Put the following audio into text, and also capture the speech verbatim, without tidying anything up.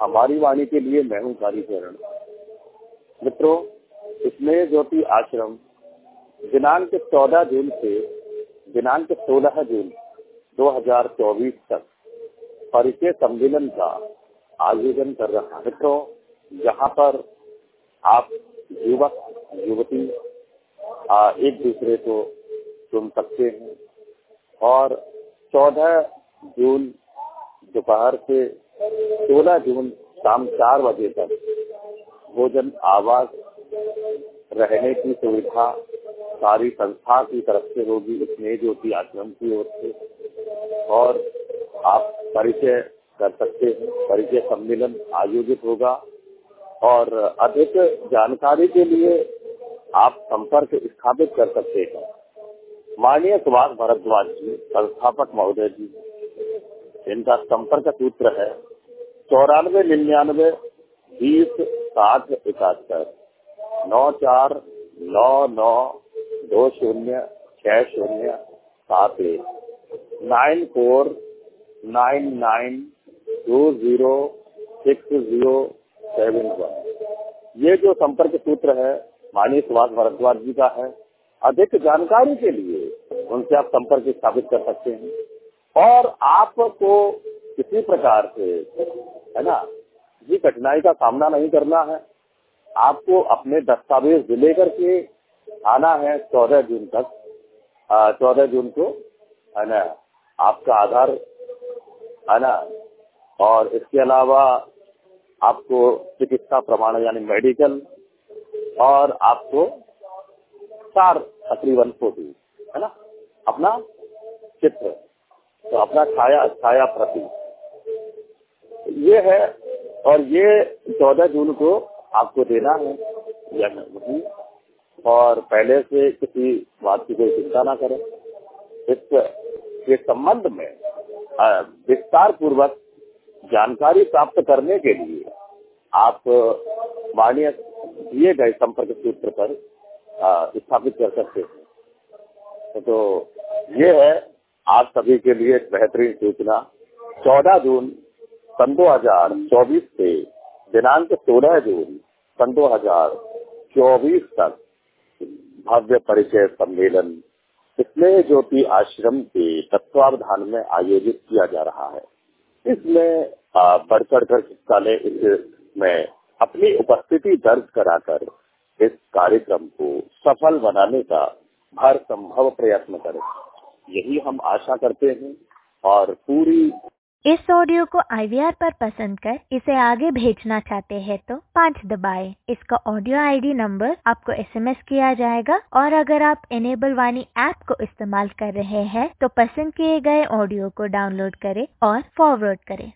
हमारी वाणी के लिए मैं हूँ कारीचरण। मित्रों, स्नेह ज्योति आश्रम दिनांक चौदह जून से दिनांक सोलह जून दो हज़ार चौबीस तक परिचय सम्मेलन का आयोजन कर रहा है। मित्रों, यहाँ पर आप युवक युवती एक दूसरे को सुन सकते हैं और चौदह जून दोपहर से सोलह जून शाम चार बजे तक भोजन, आवास, रहने की सुविधा सारी संस्था की तरफ से होगी, स्नेह ज्योति आश्रम की ओर से। और आप परिचय कर सकते हैं। परिचय सम्मेलन आयोजित होगा और अधिक जानकारी के लिए आप संपर्क स्थापित कर सकते हैं। माननीय सुभाष भारद्वाज जी, संस्थापक महोदय जी, इनका संपर्क सूत्र है चौरानवे निन्यानवे बीस साठ इकहत्तर नौ चार नौ नौ दो शून्य छह शून्य सात एक nine four nine nine two zero six zero seven one. ये जो संपर्क सूत्र है माननीय सुभाष भारद्वाज जी का है। अधिक जानकारी के लिए उनसे आप संपर्क स्थापित कर सकते हैं। और आपको किसी प्रकार से, है ना, किसी कठिनाई का सामना नहीं करना है। आपको अपने दस्तावेज लेकर के आना है चौदह जून तक। चौदह जून को, है ना, आपका आधार, है ना, और इसके अलावा आपको चिकित्सा प्रमाण यानी मेडिकल, और आपको चार तकरीबन फोटो, है ना, अपना चित्र, तो अपना छाया छाया प्रति ये है। और ये चौदह जून को आपको देना है या नहीं। और पहले से किसी बात की कोई चिंता ना करें। इसके संबंध में विस्तार पूर्वक जानकारी प्राप्त करने के लिए आप माननीय दिए गए संपर्क सूत्र पर स्थापित कर सकते हैं। तो ये है आप सभी के लिए एक बेहतरीन सूचना। चौदह जून सन दो हजार चौबीस से दिनांक सोलह जून सन दो हजार चौबीस तक भव्य परिचय सम्मेलन स्नेह ज्योति आश्रम के तत्वावधान में आयोजित किया जा रहा है। इसमें बढ़ चढ़ कर हिस्सा ले, इसमें अपनी उपस्थिति दर्ज कराकर इस कार्यक्रम को सफल बनाने का हर संभव प्रयत्न करें, यही हम आशा करते हैं। और पूरी इस ऑडियो को आई वी आर पर पसंद कर इसे आगे भेजना चाहते हैं तो पाँच दबाएं। इसका ऑडियो आई डी नंबर आपको एस एम एस किया जाएगा। और अगर आप इनेबल वाणी ऐप को इस्तेमाल कर रहे हैं तो पसंद किए गए ऑडियो को डाउनलोड करें और फॉरवर्ड करें।